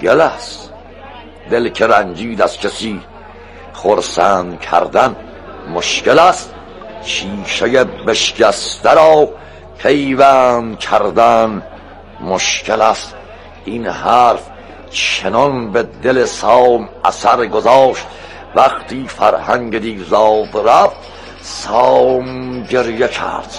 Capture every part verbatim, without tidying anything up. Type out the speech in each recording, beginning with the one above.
مشکل است. دل که رنجید از کسی خرسند کردن مشکل است. شیشه بشکسته را پیوند کردن مشکل است. این حرف چنان به دل سام اثر گذاشت وقتی فرهنگ دیوزاد رفت سام گریه کرد.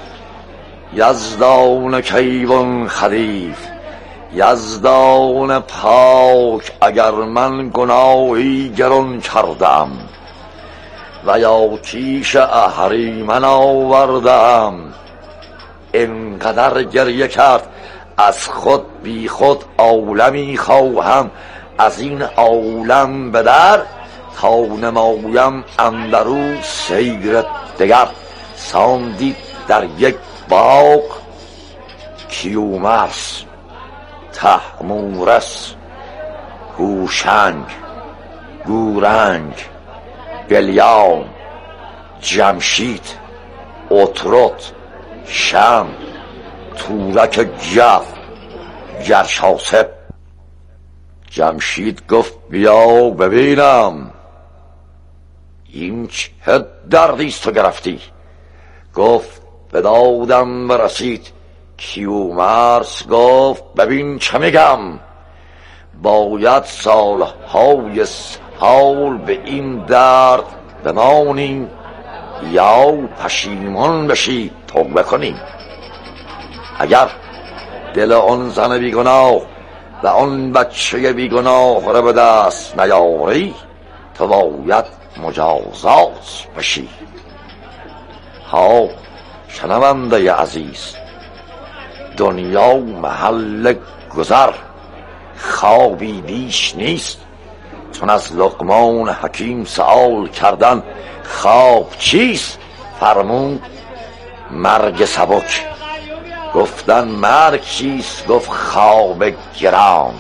یزدان کیوان خدیو، یزدان پاک، اگر من گناهی گران کردم و یا کیش اهریمن آوردم. اینقدر گریه کرد از خود بی خود عالمی خواهم، از این عالم به در تا نمایم اندرو سیر دگر. سام دید در یک باغ کیومرث، طهمورث، هوشنگ، گورنگ، بلیام، جمشید، اترت، شم، تورک جف، گرشاسپ. جمشید گفت بیا ببینم این چه دردیست تو گرفتی؟ گفت به دادم برسید. کیومرث گفت ببین چه میگم، باید سالهای سال به این درد بمانیم یا پشیمان بشی توبه کنیم. اگر دل آن زن بیگناه و آن بچه بیگناه را به دست نیاری تو باید مجازات بشی. ها شنونده عزیز، دنیا محل گذر، خوابی بیش نیست. چون از لقمان حکیم سؤال کردن خواب چیست؟ فرمود مرگ سبک. گفتن مرگ چیست؟ گفت خواب گران.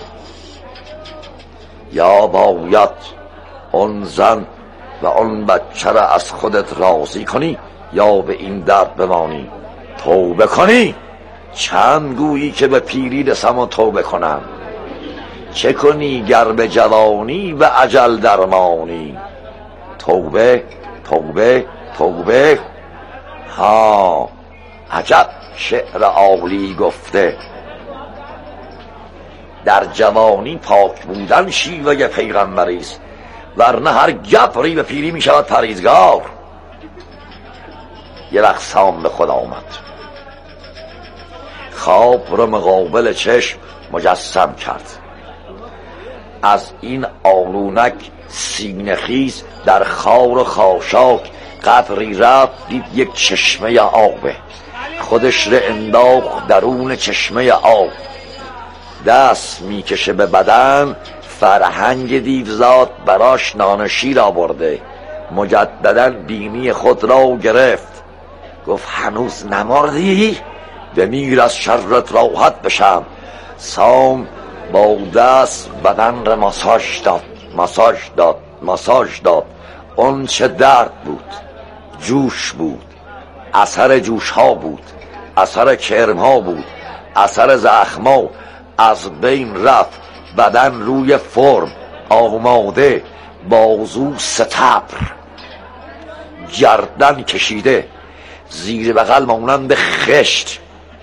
یا باید آن زن و آن بچه را از خودت راضی کنی یا به این درد بمانی توبه کنی. چند گویی که به پیری رسم و توبه کنم، چه کنی گر به جوانی و اجل درمانی؟ توبه توبه توبه. ها عجب شعر عالی گفته. در جوانی پاک بودن شیوه پیغمبریست، ورنه هر گبری به پیری می شود پرهیزگار. یه وقت سام به خود آمد، خواب رو مقابل چشم مجسم کرد. از این آلونک سینه خیز در خار و خاشاک قدری رفت، دید یک چشمه آبه. خودش رو انداخت درون چشمه آب، دست میکشه به بدن. فرهنگ دیوزاد براش نان شیر آورده. مجددا بینی خود را گرفت. گفت هنوز نمردی؟ بمیر از شرت راحت بشم. سام با دست بدن را ماساژ داد ماساژ داد ماساژ داد. اون چه درد بود؟ جوش بود، اثر جوش ها بود، اثر کرم ها بود، اثر زخم ها از بین رفت. بدن روی فرم آماده، بازو ستبر، گردن کشیده، زیر بغل مانند خشت،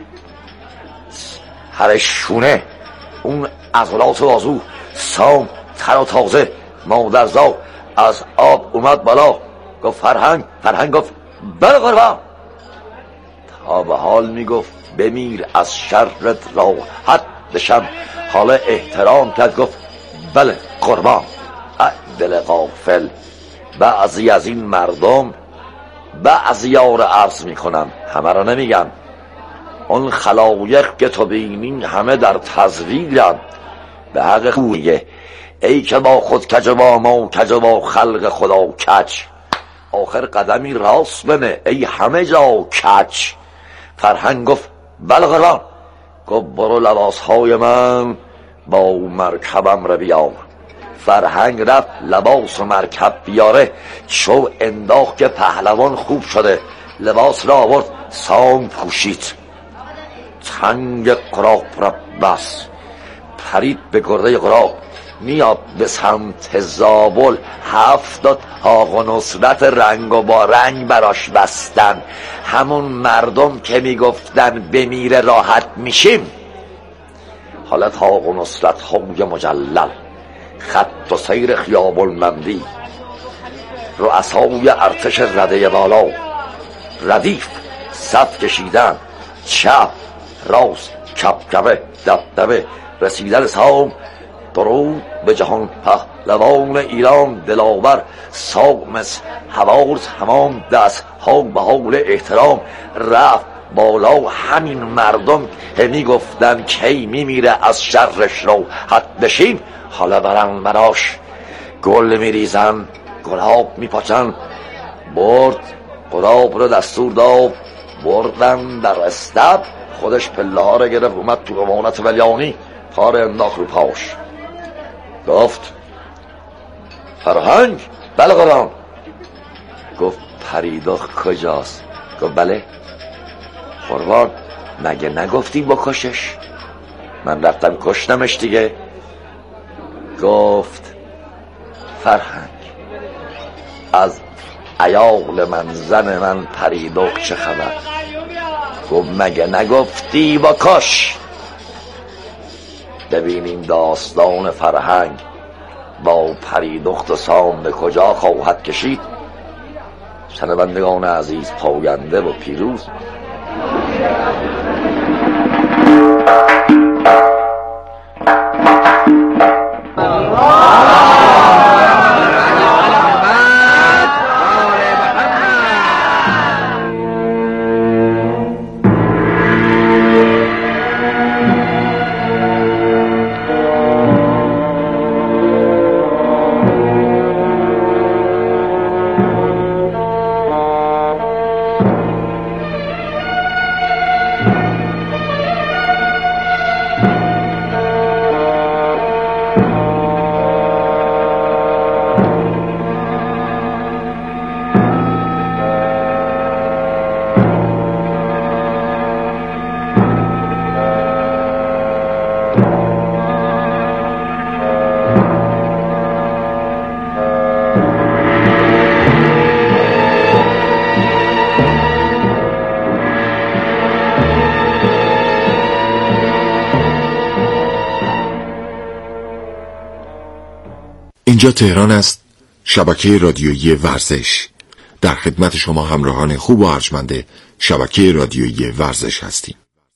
هر شونه اون عضلات بازو. سام تر و تازه مادرزاد از آب اومد بالا. گفت فرهنگ فرهنگ گفت بله قربان. تا به حال میگفت بمیر از شرت راحت بشم، حالا احترام کرد گفت بله قربان. دل غافل. بعضی از این مردم بعضی ها رو عرض میکنم، همه رو نمیگم. اون خلایق که تو بینین همه در تزویرن. به حق خویه ای که با خود کج با ما کج با خلق خدا کج. آخر قدمی راست بنه ای همه جا کج. فرهنگ گفت بله قربان. گفت برو لباس های من با مرکبم رو بیار. فرهنگ رفت لباس و مرکب بیاره. شو انداخت که پهلوان خوب شده. لباس را آورد، سام پوشید. تنگ قراپ را بس، پرید به گرده غراب، میاد به سمت زابل. هفتاد حاق و نصرت رنگ و با رنگ براش بستن. همون مردم که میگفتن بمیره راحت میشیم، حالت حاق و نصرت های مجلل، خط و سیر خیابون مندی، رؤسای ارتش رده بالا، ردیف صف کشیدن، چپ راست کبکبه دبدبه، رسیدن سام درود به جهان پهلوان ایران دلاور، سامس حواز همام دست ها به حال احترام. رفت بالا همین مردم که میگفتن کی میمیره از شرش رو حد بشین، حالا برن براش گل میریزن، گلاب میپاچن. برد گلاب رو دستور داد، بردن در استب، خودش پله ها رو گرفت اومد تو امانت ولیانی، پار انداخت رو پاش. گفت فرهنگ؟ بله قرآن. گفت پریدخت کجاست؟ گفت بله. قربان مگه نگفتی بکشش؟ من رفتم کشتمش دیگه. گفت فرهنگ از عیال من، زن من پریدخت چه خبر؟ گفت مگه نگفتی بکش؟ ببینیم داستان فرهنگ با پریدخت و سام به کجا خواهد کشید. شنوندگان عزیز پاینده و پیروز. اینجا تهران است، شبکه رادیویی ورزش. در خدمت شما همراهان خوب و ارجمند شبکه رادیویی ورزش هستیم.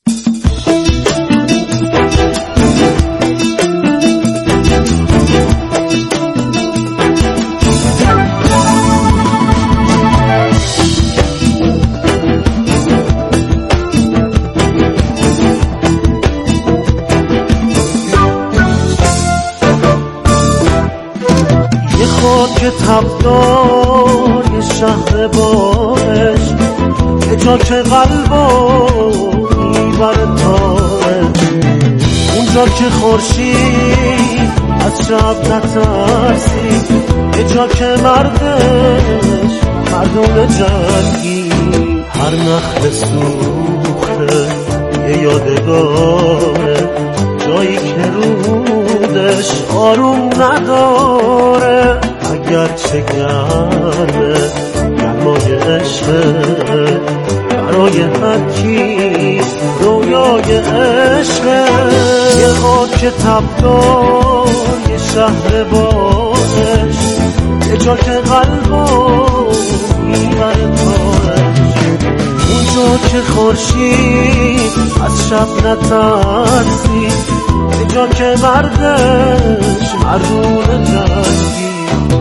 که تبدای شهر بارش که جا که قلبو میبره تارش، اونجا که خورشید از شب نترسی، که جا که مردش مردم جنگی، هر نخل سوخته یه یادگاره، جایی که رودش آروم نداره، اگر چه گرمه گرمای عشقه، برای هر کی رویای عشقه. یه خاک تبدای شهر بارش، یه جا که قلبو میبره تارش، اونجا که خورشید از شب نترسی، یه جا که مردش مردون جنگی.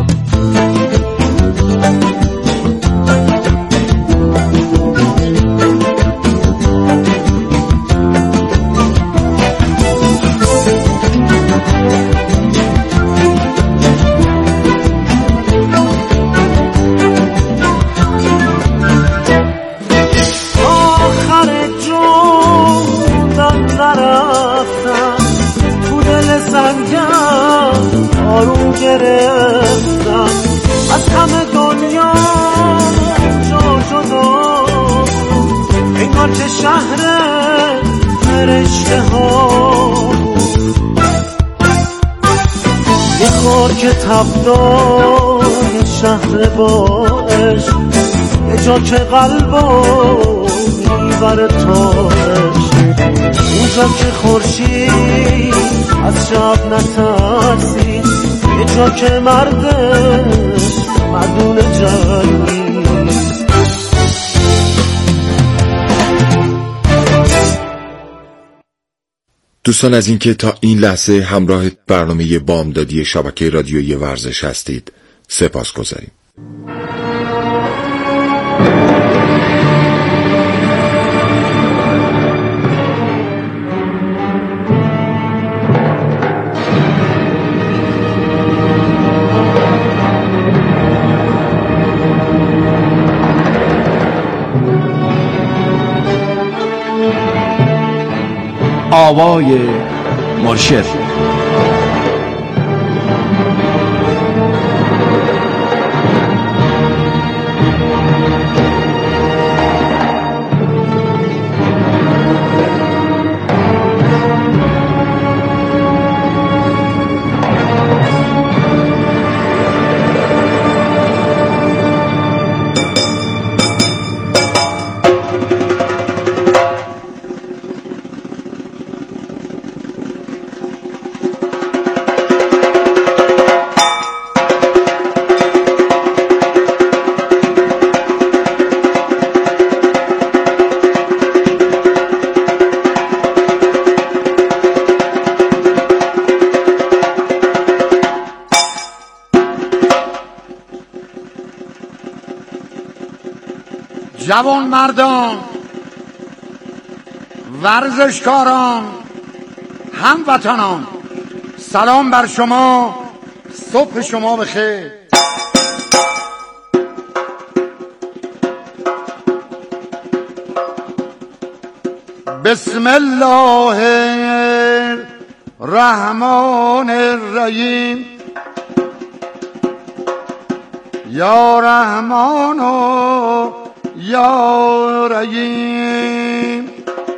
گرفتم از همه دنیا جا جدا، انگار که شهر فرشته ها یه خاک تبدار شهر با عشق، یه جا که قلبو میبره تاش، اونجا که خورشید از شب نترسید، یه جا که مردش مردون جنگی. دوستان از اینکه تا این لحظه همراه برنامه بامدادی شبکه رادیویی ورزش هستید سپاس گذاریم. آوای مرشد. جوان مردان، ورزشکاران، هموطنان، سلام بر شما، صبح شما بخیر. بسم الله الرحمن الرحیم. یا رحمان و یا رحیم.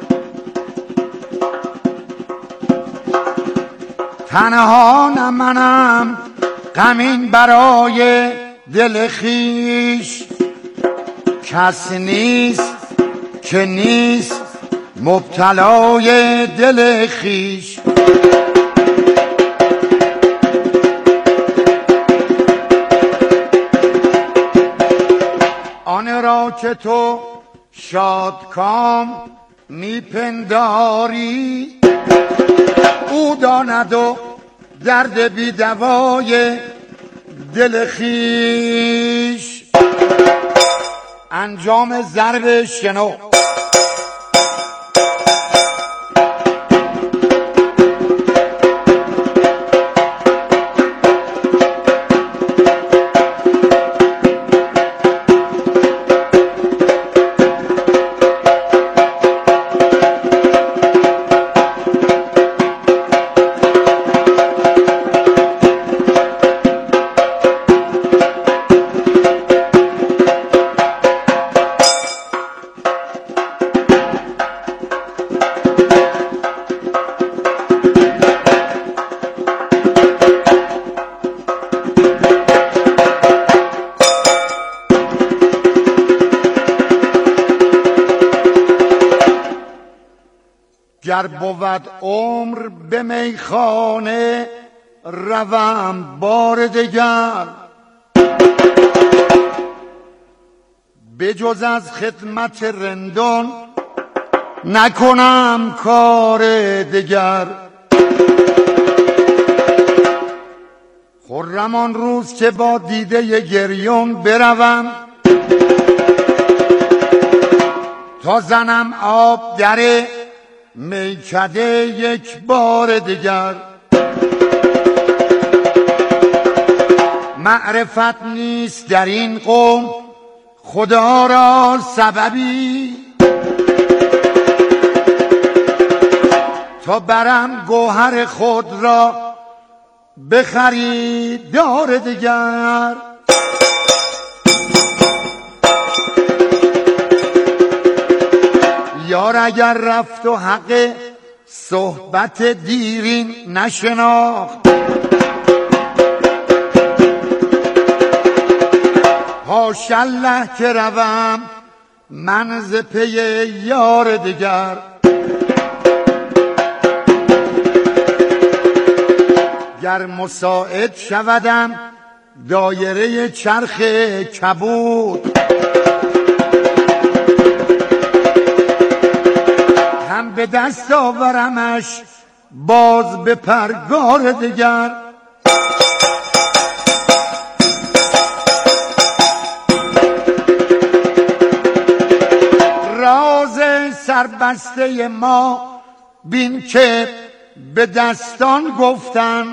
تنها نه منم غمین برای دل خویش، کس نیست که نیست مبتلای دل خویش. آن را که تو شادکام میپنداری، او داند و درد بی دوای دل خویش. انجام ضرب شنو. گر بود عمر به میخانه روم بار دگر، بجز از خدمت رندان نکنم کار دگر. خرم آن روز که با دیده گریون بروم، تا زنم آب در میکده یک بار دیگر. معرفت نیست در این قوم خدا را سببی، تا برم گوهر خود را بخریدار دیگر. یار اگر رفت و حق صحبت دیرین نشناخت، حاشالله که روم من ز پی یار دگر، گر مساعد شودم دایره چرخ کبود، هم به دست آورمش باز به پرگار دگر. راز سربسته ما بین که به دستان گفتن،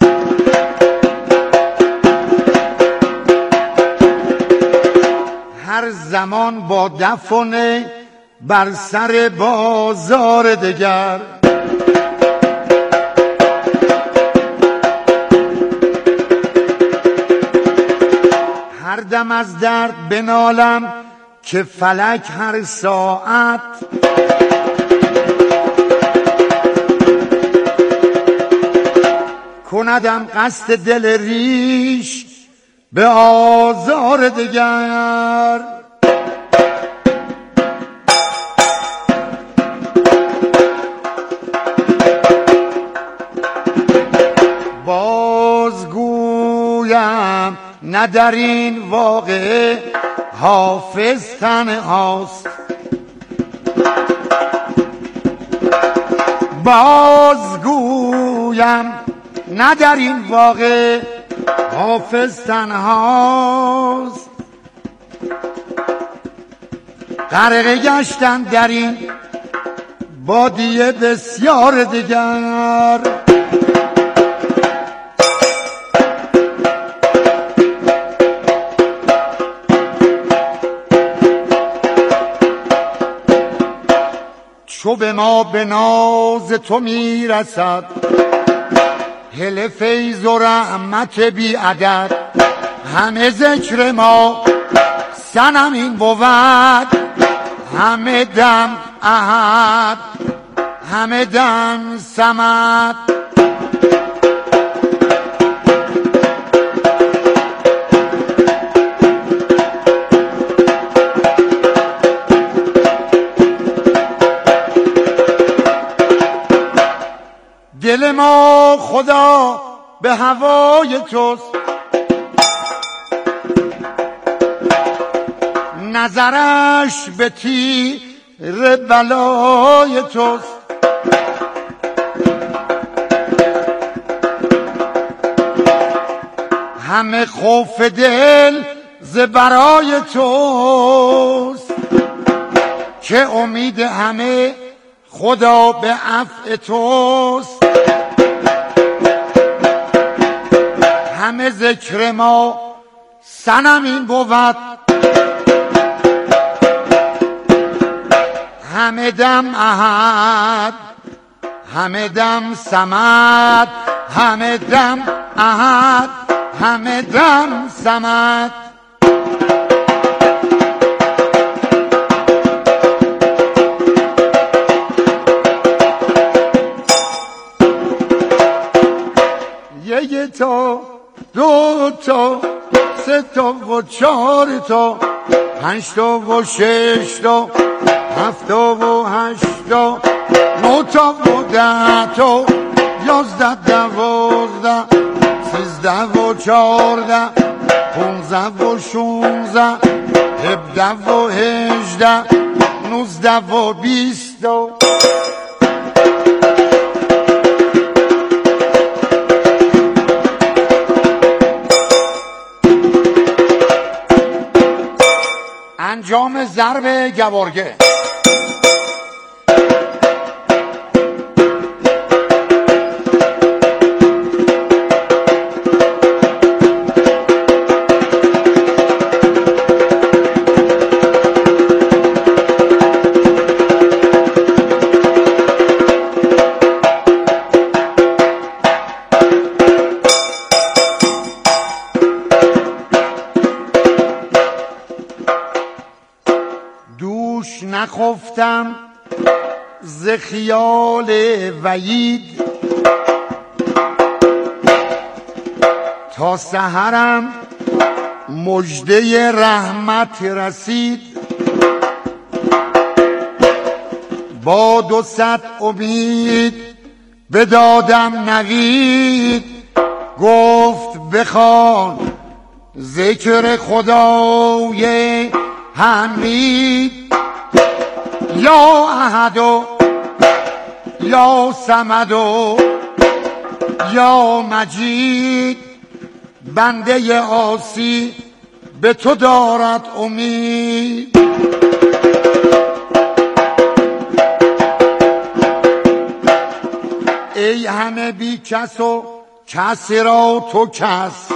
هر زمان با دفن بر سر بازار دگر. هر دم از درد بنالم که فلک هر ساعت کندم قصد دل ریش به آزار دگر. بازگویم نه در این واقعه حافظ تنهاست، بازگویم نه در این واقعه حافظ تنهاست. غرقه گشتن در این بادیه بسیار دگر. چو به ما به ناز تو میرسد هل فیض و رحمت بی عدد، همه ذکر ما صنم این بود، همه دم احد، همه دم صمد. دل ما خدا به هوای توست، نظرش به تیر بلای توست. همه خوف دل ز برای توست، که امید همه خدا به عفو توست. همه ذکر ما صنم این بود، همه دم احد، همه دم صمد، همه دم احد، همه دم صمد. یه تا دو تا سه تا و چهار تا پنج تا و شش تا هفت تا و هشت تا نه تا و ده تا یازده دوازده سیزده و چهارده پونزده و شونزده هفده و هجده نوزده و بیست تا انجام ضرب گوارگه. نخفتم ز خیال وعید تا سحرم مژده رحمت رسید، با دو صد امید بدادم نوید. گفت بخوان ذکر خدای حمید، یا احد و یا صمد و یا مجید. بنده عاصی به تو دارد امید. ای همه بی کس و کسی را تو کس،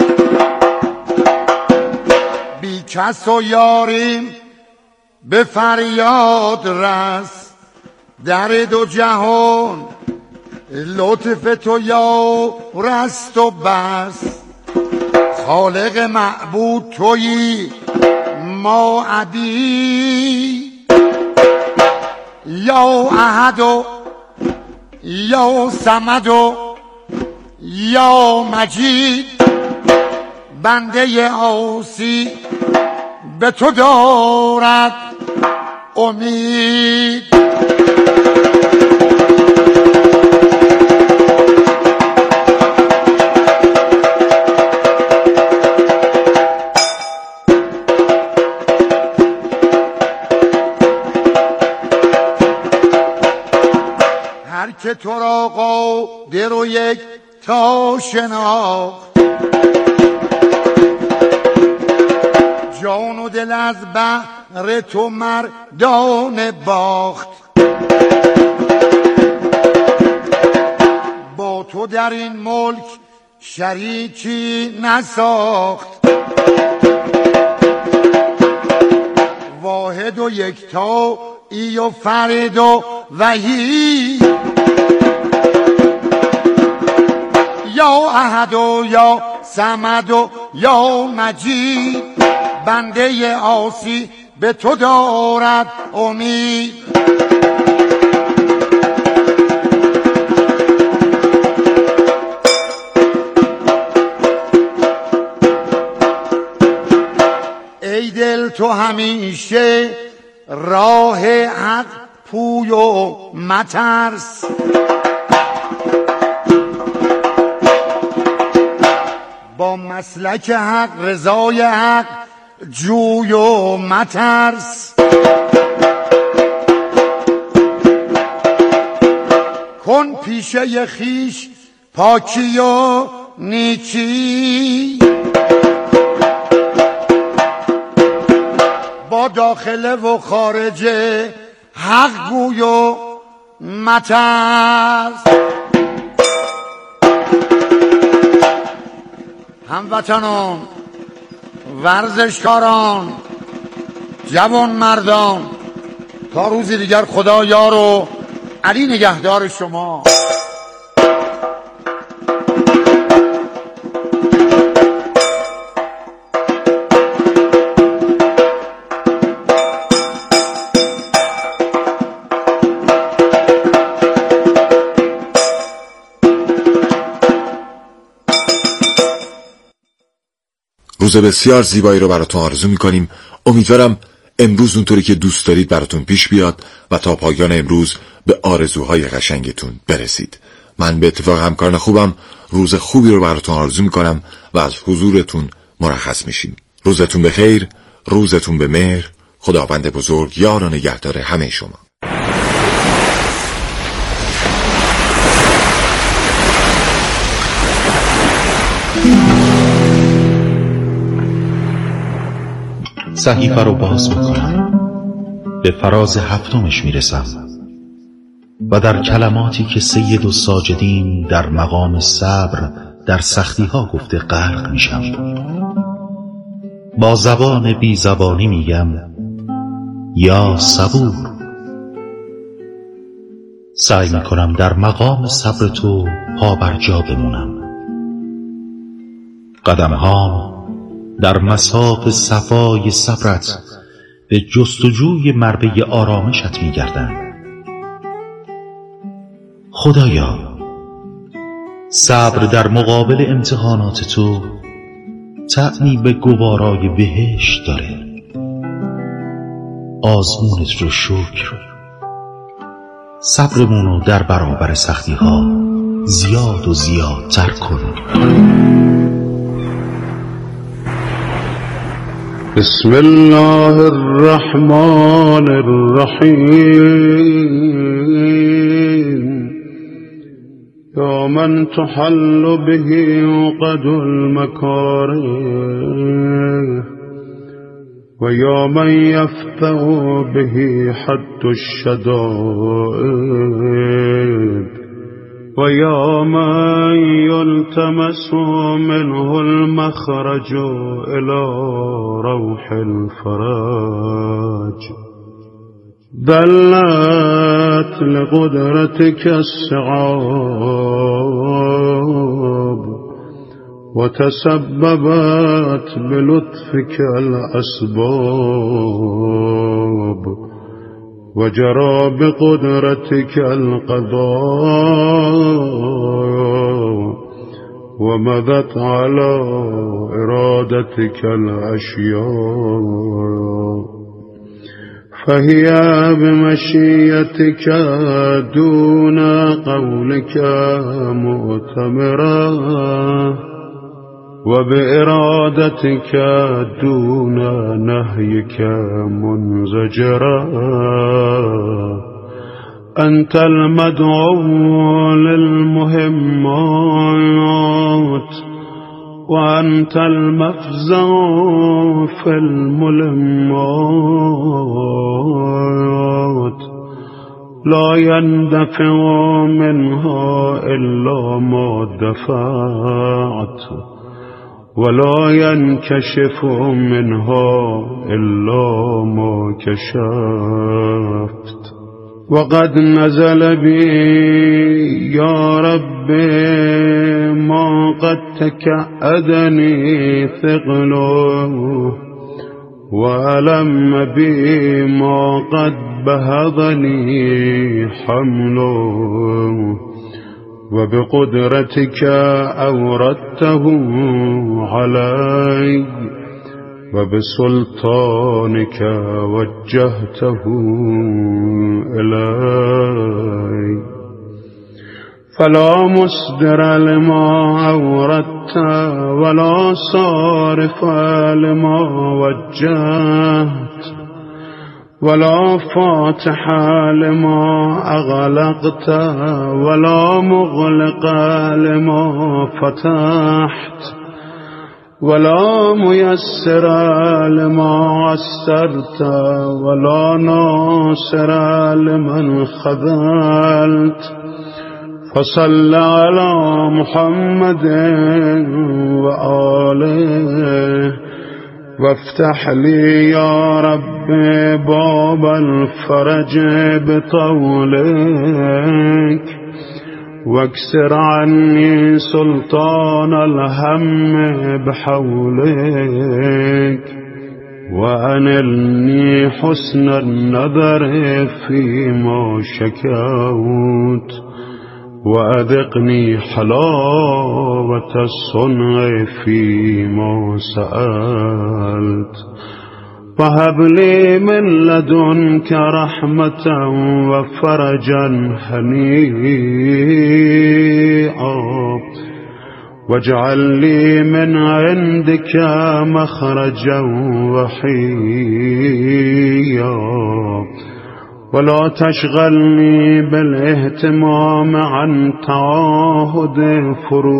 بی کس و یاریم به فریاد رس. در دو جهان لطف تو یا رست و بس. خالق معبود تویی ما عبید، یا احد و یا صمد و یا مجید. بنده عاصی به تو دارد امید. هر که تو را قادر و یک تا شناخت، جان و دل از بحر تو مردان باخت. با تو در این ملک شریکی نساخت، واحد و یکتا ای و فرد و وحید. یا احد و یا صمد و یا مجید. بنده عاصی به تو دارد امید. ای دل تو همیشه راه حق پوی و مترس، با مسلک حق رضای حق جوی و مترس. کن پیشه خیش پاکی و نیکی، با داخله و خارجه حق گوی و مترس. هموطنان، ورزشکاران، جوان مردان، تا روزی دیگر خدا یار و علی نگهدار شما. روز بسیار زیبایی رو براتون آرزو میکنیم. امیدوارم امروز اونطوری که دوست دارید براتون پیش بیاد و تا پایان امروز به آرزوهای قشنگتون برسید. من به اتفاق همکاران خوبم روز خوبی رو براتون آرزو میکنم و از حضورتون مرخص میشیم. روزتون بخیر، روزتون به مهر. خداوند بزرگ یار و نگهدار همه شما. صحیفه رو باز میکنم، به فراز هفتمش میرسم و در کلماتی که سید الساجدین در مقام صبر در سختی ها گفته غرق میشم. با زبان بی زبانی میگم یا صبور. سعی میکنم در مقام صبر تو پا بر جا بمونم. قدم هام در مساف صفای صبرت به جستجوی مربع آرامشت می‌گردند. خدایا، صبر در مقابل امتحانات تو طعمی به گوارای بهشت داره. آزمونت رو شکر، صبرمونو در برابر سختی ها زیاد و زیادتر کن. بسم الله الرحمن الرحیم. یا من تحل به عقد المکاره و یا من یفتح به حد الشدائد و یا من یلتمس منه المخرج الى روح الفرج. دلت لقدرتك الصعاب وتسببت بلطفك الأسباب وجرى بقدرتك القضاء ومضت على إرادتك الأشياء. فهي بمشيتك دون قولك مؤتمرة وبإرادتك دون نهيك منزجرا. أنت المدعو للمهمات وأنت المفزع في الملمات. لا يندفع منها إلا ما دفعت ولا ينكشف منها إلا ما كشفت. وقد نزل بي يا رب ما قد تكأدني ثقله وألم بي ما قد بهضني حمله. وبقدرتك أوردته علي وبسلطانك وجهته إلي. فلا مصدر لما أوردت ولا صارف لما وجهت ولا فاتح لما أغلقت ولا مغلق لما فتحت ولا ميسر لما عسرت ولا ناصر لمن خذلت. فصل على محمد وآله وافتح لي يا رب باب الفرج بطولك واكسر عني سلطان الهم بحولك وأنلني حسن النظر فيما شكوت وأذقني حلاوة الصنع فيما سألت. وهب لي من لدنك رحمة وفرجا هنيئا واجعل لي من عندك مخرجا وحيا ولا تشغلني بالاهتمام عن تعاهد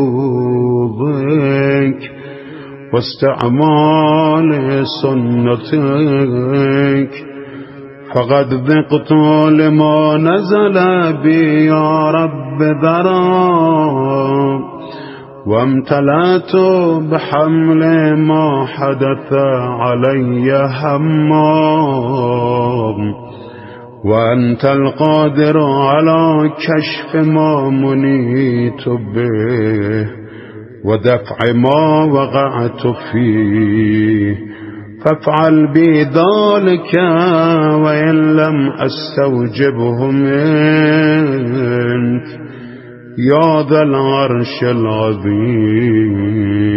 فروضك واستعمال سنتك. فقد ذقت لما نزل بي يا رب ذرا وامتلأت بحمل ما حدث علي همام. وأنت القادر على كشف ما منيت به ودفع ما وقعت فيه. فافعل بي ذلك وإن لم أستوجبه منك يا ذا العرش العظيم.